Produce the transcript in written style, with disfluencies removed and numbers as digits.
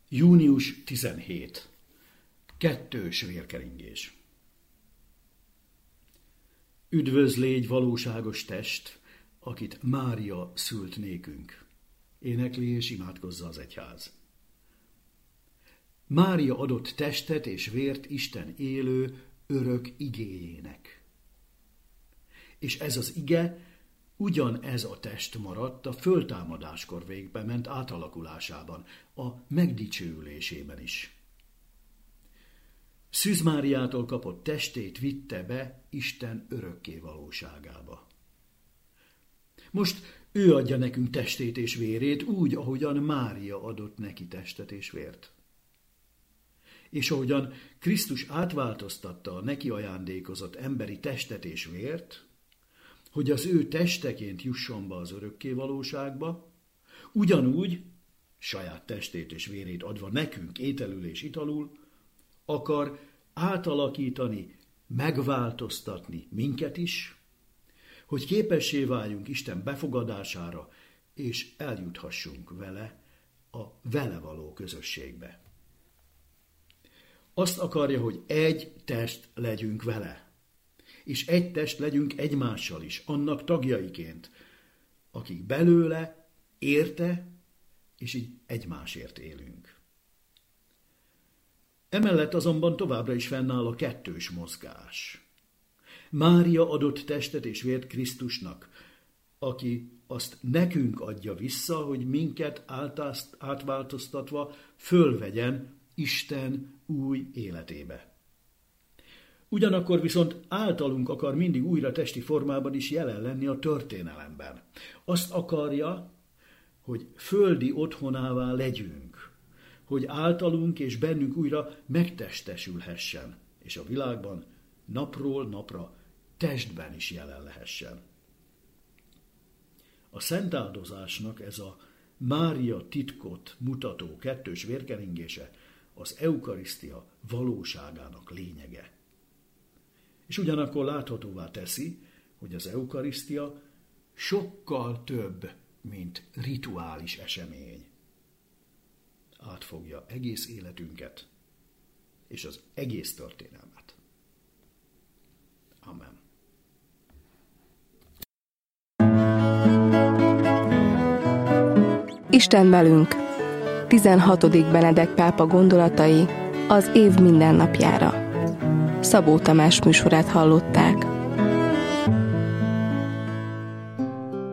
Június 17. Kettős vérkeringés. Üdvözl légy valóságos test, akit Mária szült nékünk. Énekli és imádkozza az egyház. Mária adott testet és vért Isten élő, örök igéjének. És ez az ige, ugyanez a test maradt a föltámadáskor végbement átalakulásában, a megdicsőülésében is. Szűz Máriától kapott testét vitte be Isten örökké valóságába. Most ő adja nekünk testét és vérét úgy, ahogyan Mária adott neki testet és vért. És ahogyan Krisztus átváltoztatta a neki ajándékozott emberi testet és vért, hogy az ő testeként jusson be az örökké valóságba, ugyanúgy, saját testét és vérét adva nekünk ételül és italul, akar átalakítani, megváltoztatni minket is, hogy képessé váljunk Isten befogadására, és eljuthassunk vele a vele való közösségbe. Azt akarja, hogy egy test legyünk vele, és egy test legyünk egymással is, annak tagjaiként, akik belőle, érte, és így egymásért élünk. Emellett azonban továbbra is fennáll a kettős mozgás. Mária adott testet és vért Krisztusnak, aki azt nekünk adja vissza, hogy minket átváltoztatva fölvegyen Isten új életébe. Ugyanakkor viszont általunk akar mindig újra testi formában is jelen lenni a történelemben. Azt akarja, hogy földi otthonává legyünk, hogy általunk és bennünk újra megtestesülhessen, és a világban napról napra testben is jelen lehessen. A szentáldozásnak ez a Mária titkot mutató kettős vérkeringése az eukarisztia valóságának lényege. És ugyanakkor láthatóvá teszi, hogy az eukarisztia sokkal több, mint rituális esemény. Átfogja egész életünket és az egész történelmet. Amen. Isten velünk. 16. Benedek pápa gondolatai az év mindennapjára. Szabó Tamás műsorát hallották.